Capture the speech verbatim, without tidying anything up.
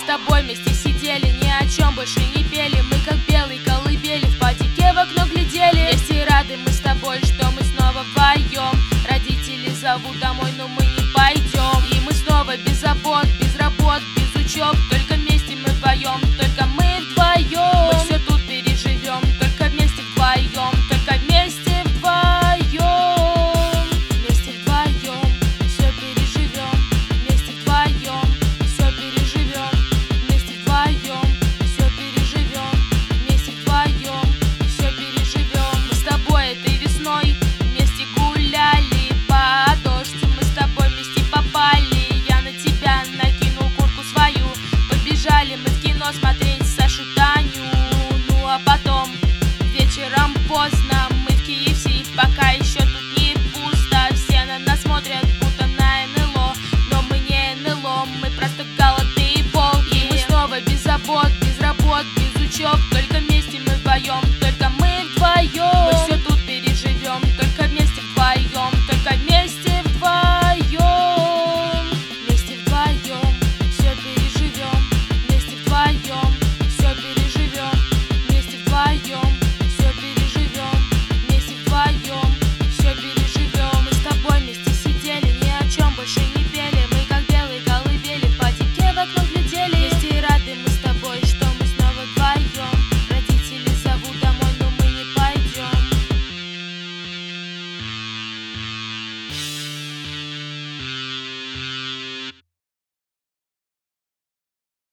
тобой вместе сидели, ни о чем больше не пели. Мы как белые колыбели в потеке в окно глядели. Вместе рады мы с тобой, что мы снова вдвоем. Родители зовут